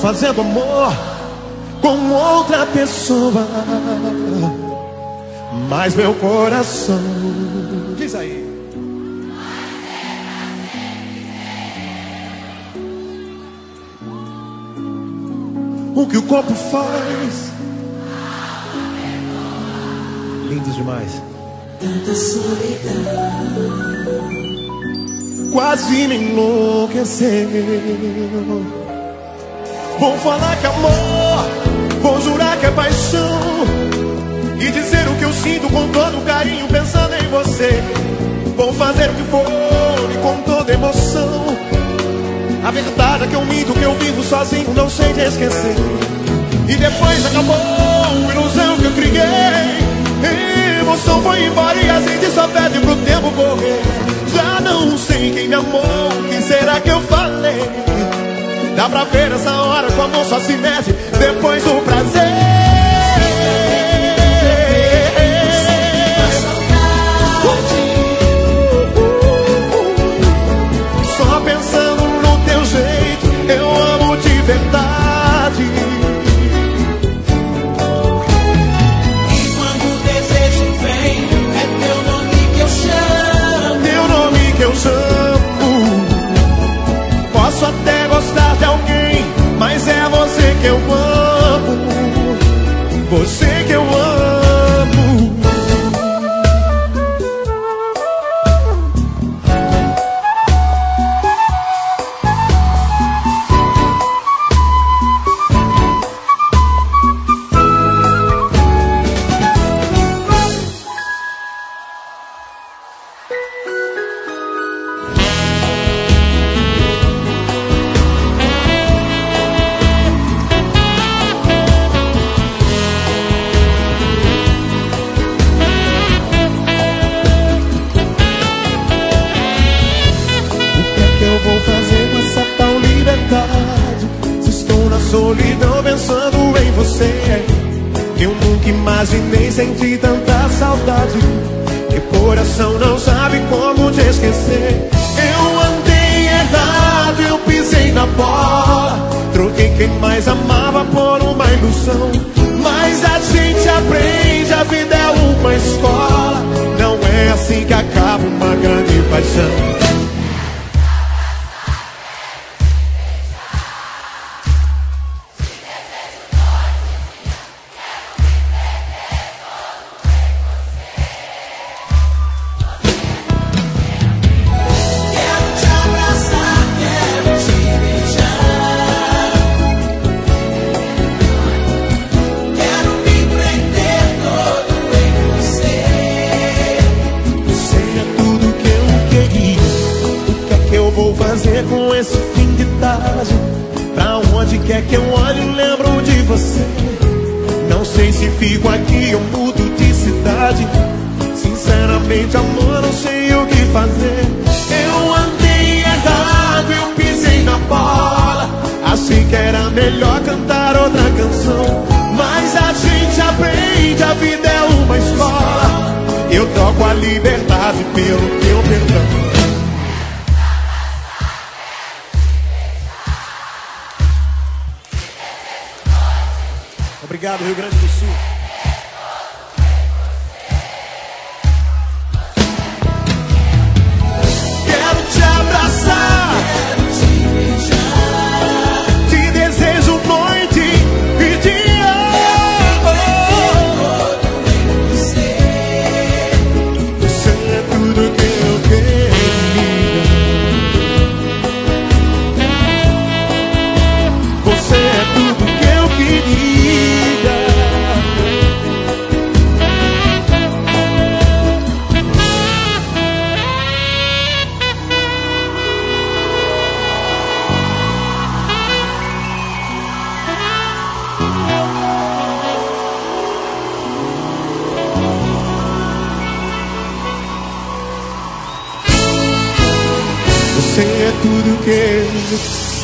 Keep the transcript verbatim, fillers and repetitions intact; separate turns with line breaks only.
fazendo amor com outra pessoa, mas meu coração diz aí. O que o corpo faz, lindos demais.
Tanta solidão
quase me enlouqueceu. Vou falar que é amor, vou jurar que é paixão, e dizer o que eu sinto com todo carinho pensando em você. Vou fazer o que for e com toda emoção. A verdade é que eu minto, que eu vivo sozinho, não sei de esquecer. E depois acabou a ilusão que eu criei. Emoção foi embora e a gente só pede pro tempo correr. Já não sei quem me amou, quem será que eu falei? Dá pra ver nessa hora como o amor só se mede depois do prazer. Só pensando no teu jeito, eu amo de verdade.
E quando o desejo vem, é teu nome que eu chamo.
Teu nome que eu chamo. Posso até gostar de alguém, mas é você que eu amo. Você que eu amo. Solidão pensando em você, eu nunca imaginei sentir tanta saudade. Meu coração não sabe como te esquecer. Eu andei errado, eu pisei na bola, troquei quem mais amava por uma ilusão. Mas a gente aprende, a vida é uma escola. Não é assim que acaba uma grande paixão. Com esse fim de tarde, pra onde quer que eu olhe lembro de você. Não sei se fico aqui ou mudo de cidade. Sinceramente, amor, não sei o que fazer. Eu andei errado, eu pisei na bola. Achei que era melhor cantar outra canção. Mas a gente aprende, a vida é uma escola. Eu troco a liberdade pelo teu perdão. Obrigado, Rio Grande do Sul. Quero te abraçar,
quero te beijar,
te desejo noite e dia.
Todo em você.
Você é tudo que eu queria. Você é tudo que eu queria. Você é tudo que eu